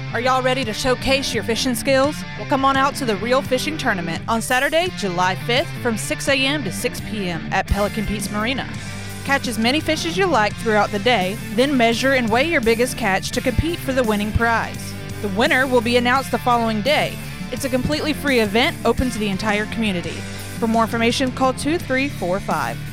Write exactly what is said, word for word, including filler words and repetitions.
Are y'all ready to showcase your fishing skills? Well, come on out to the Real Fishing Tournament on Saturday, July fifth from six a.m. to six p.m. at Pelican Peaks Marina. Catch as many fish as you like throughout the day, then measure and weigh your biggest catch to compete for the winning prize. The winner will be announced the following day. It's a completely free event open to the entire community. For more information, call two three four five.